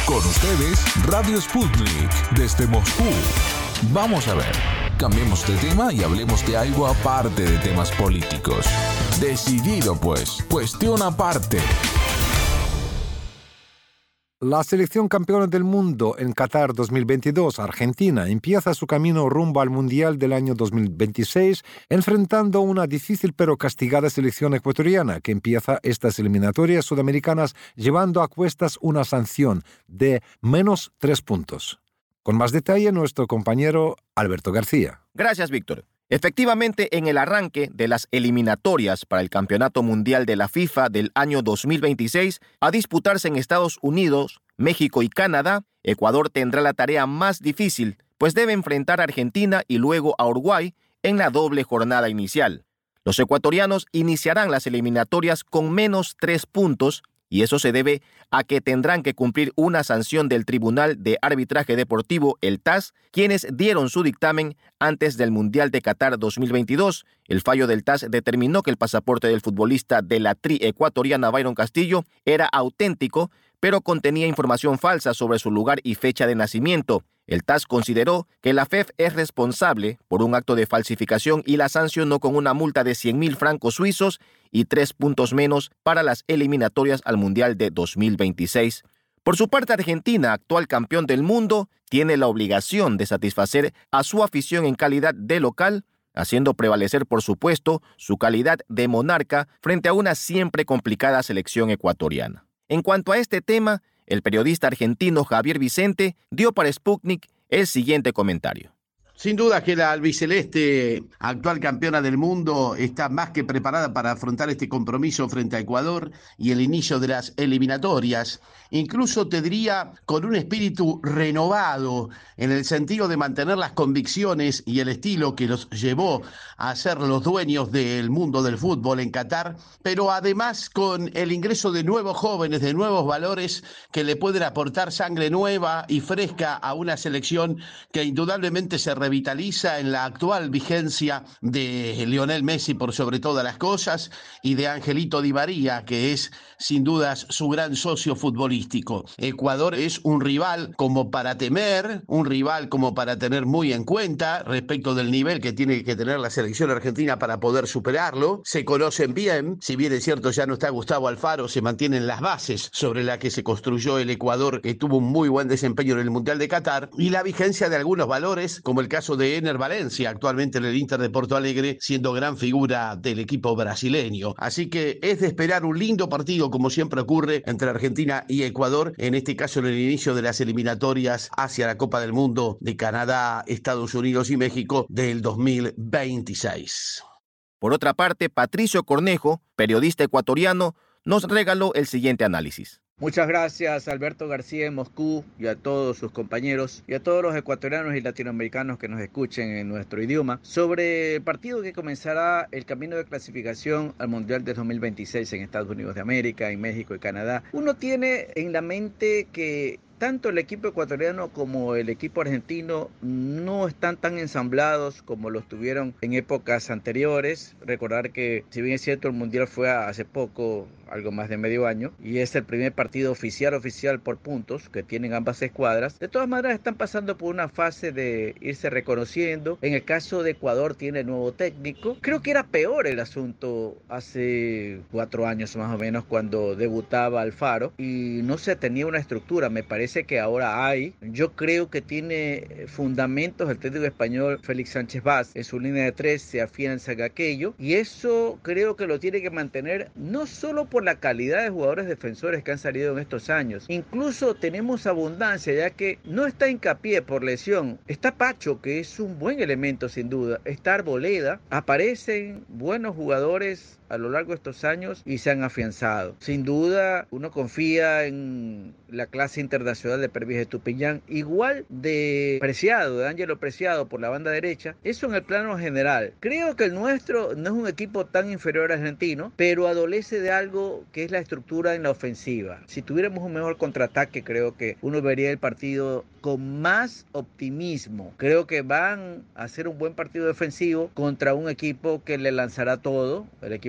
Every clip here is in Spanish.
Con ustedes, Radio Sputnik, desde Moscú. Vamos a ver, cambiemos de tema y hablemos de algo aparte de temas políticos. Decidido pues, cuestión aparte. La selección campeona del mundo en Qatar 2022, Argentina, empieza su camino rumbo al Mundial del año 2026, enfrentando una difícil pero castigada selección ecuatoriana que empieza estas eliminatorias sudamericanas llevando a cuestas una sanción de -3 puntos. Con más detalle, nuestro compañero Alberto García. Gracias, Víctor. Efectivamente, en el arranque de las eliminatorias para el Campeonato Mundial de la FIFA del año 2026, a disputarse en Estados Unidos, México y Canadá, Ecuador tendrá la tarea más difícil, pues debe enfrentar a Argentina y luego a Uruguay en la doble jornada inicial. Los ecuatorianos iniciarán las eliminatorias con -3 puntos, y eso se debe a que tendrán que cumplir una sanción del Tribunal de Arbitraje Deportivo, el TAS, quienes dieron su dictamen antes del Mundial de Qatar 2022. El fallo del TAS determinó que el pasaporte del futbolista de la tri ecuatoriana Byron Castillo era auténtico, pero contenía información falsa sobre su lugar y fecha de nacimiento. El TAS consideró que la FEF es responsable por un acto de falsificación y la sancionó con una multa de 100.000 francos suizos y 3 puntos menos para las eliminatorias al Mundial de 2026. Por su parte, Argentina, actual campeón del mundo, tiene la obligación de satisfacer a su afición en calidad de local, haciendo prevalecer, por supuesto, su calidad de monarca frente a una siempre complicada selección ecuatoriana. En cuanto a este tema, el periodista argentino Javier Vicente dio para Sputnik el siguiente comentario. Sin duda que la albiceleste, actual campeona del mundo, está más que preparada para afrontar este compromiso frente a Ecuador y el inicio de las eliminatorias. Incluso te diría con un espíritu renovado en el sentido de mantener las convicciones y el estilo que los llevó a ser los dueños del mundo del fútbol en Qatar, pero además con el ingreso de nuevos jóvenes, de nuevos valores que le pueden aportar sangre nueva y fresca a una selección que indudablemente se revitaliza en la actual vigencia de Lionel Messi por sobre todas las cosas y de Angelito Di María, que es sin dudas su gran socio futbolístico. Ecuador es un rival como para temer, un rival como para tener muy en cuenta respecto del nivel que tiene que tener la selección argentina para poder superarlo. Se conocen bien, si bien es cierto ya no está Gustavo Alfaro, se mantienen las bases sobre las que se construyó el Ecuador, que tuvo un muy buen desempeño en el Mundial de Qatar, y la vigencia de algunos valores, como el caso de Ener Valencia, actualmente en el Inter de Porto Alegre, siendo gran figura del equipo brasileño. Así que es de esperar un lindo partido, como siempre ocurre, entre Argentina y Ecuador, en este caso en el inicio de las eliminatorias hacia la Copa del Mundo de Canadá, Estados Unidos y México del 2026. Por otra parte, Patricio Cornejo, periodista ecuatoriano, nos regaló el siguiente análisis. Muchas gracias, Alberto García en Moscú, y a todos sus compañeros y a todos los ecuatorianos y latinoamericanos que nos escuchen en nuestro idioma sobre el partido que comenzará el camino de clasificación al Mundial de 2026 en Estados Unidos de América, en México y Canadá. Uno tiene en la mente que tanto el equipo ecuatoriano como el equipo argentino no están tan ensamblados como lo estuvieron en épocas anteriores. Recordar que, si bien es cierto, el Mundial fue hace poco, algo más de medio año, y es el primer partido oficial por puntos que tienen ambas escuadras. De todas maneras, están pasando por una fase de irse reconociendo. En el caso de Ecuador tiene nuevo técnico. Creo que era peor el asunto hace 4 años más o menos, cuando debutaba Alfaro y no se tenía una estructura. Me parece que ahora hay. Yo creo que tiene fundamentos el técnico español Félix Sánchez Vaz. En su línea de 3 se afianza en aquello, y eso creo que lo tiene que mantener, no solo por la calidad de jugadores defensores que han salido en estos años. Incluso tenemos abundancia, ya que no está Hincapié por lesión. Está Pacho, que es un buen elemento sin duda. Está Arboleda. Aparecen buenos jugadores a lo largo de estos años y se han afianzado. Sin duda, uno confía en la clase internacional de Pervis Estupiñán, igual de Preciado, de Ángelo Preciado por la banda derecha. Eso en el plano general. Creo que el nuestro no es un equipo tan inferior al argentino, pero adolece de algo que es la estructura en la ofensiva. Si tuviéramos un mejor contraataque, creo que uno vería el partido con más optimismo. Creo que van a hacer un buen partido defensivo contra un equipo que le lanzará todo, el equipo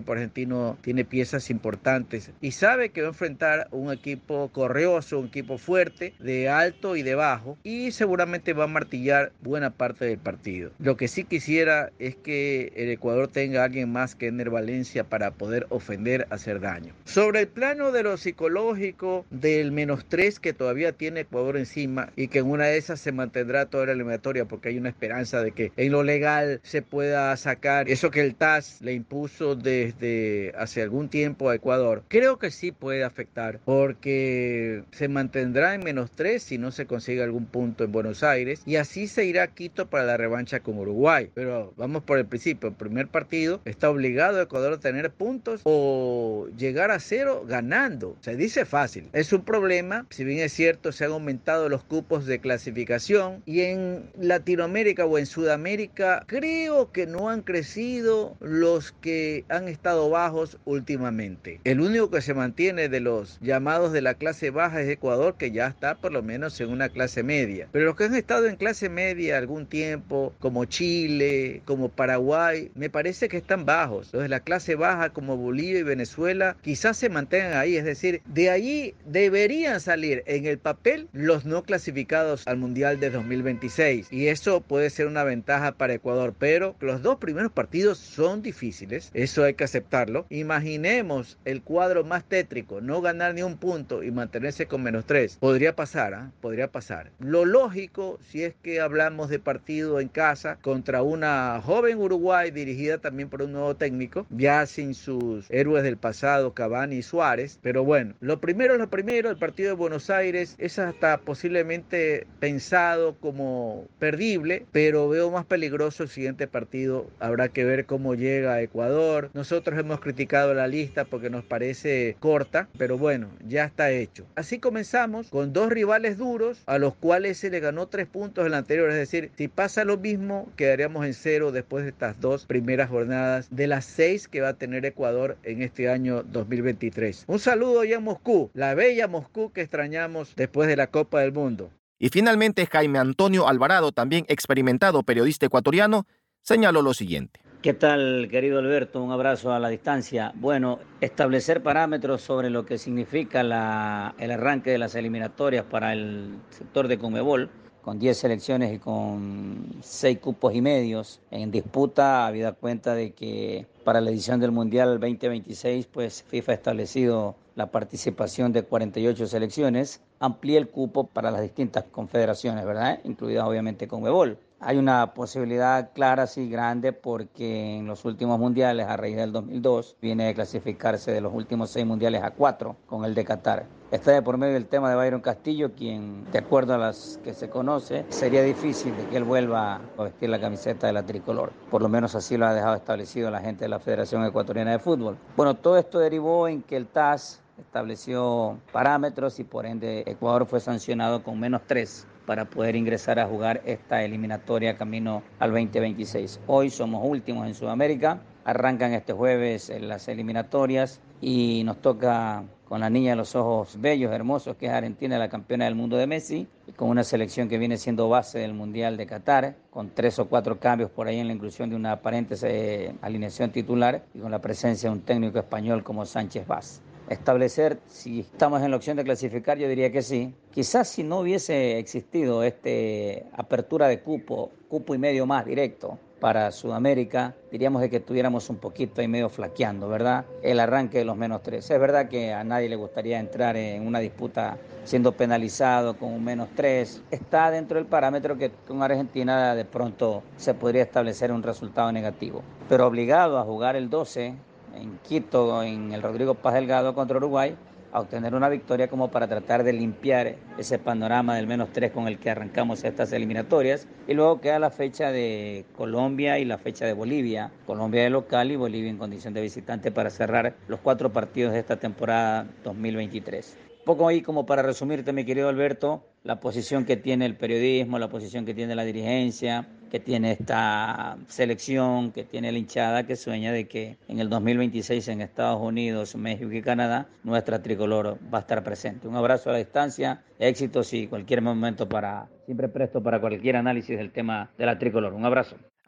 equipo argentino tiene piezas importantes y sabe que va a enfrentar un equipo correoso, un equipo fuerte, de alto y de bajo, y seguramente va a martillar buena parte del partido. Lo que sí quisiera es que el Ecuador tenga a alguien más que Ener Valencia para poder ofender, hacer daño. Sobre el plano de lo psicológico, del -3 que todavía tiene Ecuador encima y que en una de esas se mantendrá toda la eliminatoria porque hay una esperanza de que en lo legal se pueda sacar eso que el TAS le impuso desde hace algún tiempo a Ecuador, creo que sí puede afectar porque se mantendrá en -3 si no se consigue algún punto en Buenos Aires y así se irá a Quito para la revancha con Uruguay. Pero vamos por el principio, el primer partido está obligado a Ecuador a tener puntos o llegar a 0 ganando. Se dice fácil, es un problema, si bien es cierto se han aumentado los cupos de clasificación y en Latinoamérica o en Sudamérica creo que no han crecido los que han estado bajos últimamente. El único que se mantiene de los llamados de la clase baja es Ecuador, que ya está por lo menos en una clase media. Pero los que han estado en clase media algún tiempo, como Chile, como Paraguay, me parece que están bajos. Los de la clase baja como Bolivia y Venezuela quizás se mantengan ahí, es decir, de allí deberían salir en el papel los no clasificados al Mundial de 2026 y eso puede ser una ventaja para Ecuador, pero los dos primeros partidos son difíciles, eso hay que aceptarlo. Imaginemos el cuadro más tétrico, no ganar ni un punto y mantenerse con -3. Podría pasar, ¿eh? Podría pasar. Lo lógico, si es que hablamos de partido en casa contra una joven Uruguay dirigida también por un nuevo técnico, ya sin sus héroes del pasado, Cavani y Suárez, pero bueno, lo primero es lo primero. El partido de Buenos Aires es hasta posiblemente pensado como perdible, pero veo más peligroso el siguiente partido. Habrá que ver cómo llega a Ecuador. Nosotros hemos criticado la lista porque nos parece corta, pero bueno, ya está hecho. Así comenzamos con dos rivales duros a los cuales se le ganó 3 puntos en la anterior, es decir, si pasa lo mismo quedaríamos en 0 después de estas dos primeras jornadas de las 6 que va a tener Ecuador en este año 2023. Un saludo ya a Moscú, la bella Moscú que extrañamos después de la Copa del Mundo. Y finalmente Jaime Antonio Alvarado, también experimentado periodista ecuatoriano, señaló lo siguiente. ¿Qué tal, querido Alberto? Un abrazo a la distancia. Bueno, establecer parámetros sobre lo que significa el arranque de las eliminatorias para el sector de Conmebol, con 10 selecciones y con 6 cupos y medios en disputa, habida cuenta de que para la edición del Mundial 2026, pues FIFA ha establecido la participación de 48 selecciones, amplía el cupo para las distintas confederaciones, ¿verdad? Incluidas obviamente Conmebol. Hay una posibilidad clara, sí, grande, porque en los últimos mundiales, a raíz del 2002, viene de clasificarse de los últimos 6 mundiales a 4, con el de Qatar. Está de por medio el tema de Byron Castillo, quien, de acuerdo a las que se conoce, sería difícil de que él vuelva a vestir la camiseta de la tricolor. Por lo menos así lo ha dejado establecido la gente de la Federación Ecuatoriana de Fútbol. Bueno, todo esto derivó en que el TAS estableció parámetros y por ende Ecuador fue sancionado con -3 para poder ingresar a jugar esta eliminatoria camino al 2026. Hoy somos últimos en Sudamérica, arrancan este jueves las eliminatorias y nos toca con la niña de los ojos bellos, hermosos, que es Argentina, la campeona del mundo de Messi, y con una selección que viene siendo base del Mundial de Qatar, con 3 o 4 cambios por ahí en la inclusión de una aparente alineación titular y con la presencia de un técnico español como Sánchez Vaz. Establecer si estamos en la opción de clasificar, yo diría que sí. Quizás si no hubiese existido apertura de cupo y medio más directo para Sudamérica, diríamos de que tuviéramos un poquito ahí medio flaqueando, ¿verdad? El arranque de los -3. Es verdad que a nadie le gustaría entrar en una disputa siendo penalizado con un -3. Está dentro del parámetro que con Argentina de pronto se podría establecer un resultado negativo. Pero obligado a jugar el 12 en Quito, en el Rodrigo Paz Delgado contra Uruguay, a obtener una victoria como para tratar de limpiar ese panorama del -3 con el que arrancamos estas eliminatorias. Y luego queda la fecha de Colombia y la fecha de Bolivia. Colombia de local y Bolivia en condición de visitante para cerrar los 4 partidos de esta temporada 2023. Poco ahí como para resumirte, mi querido Alberto, la posición que tiene el periodismo, la posición que tiene la dirigencia, que tiene esta selección, que tiene la hinchada, que sueña de que en el 2026 en Estados Unidos, México y Canadá, nuestra tricolor va a estar presente. Un abrazo a la distancia, éxitos y cualquier momento siempre presto para cualquier análisis del tema de la tricolor. Un abrazo.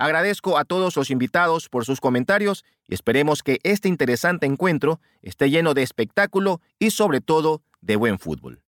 Agradezco a todos los invitados por sus comentarios y esperemos que este interesante encuentro esté lleno de espectáculo y sobre todo de buen fútbol.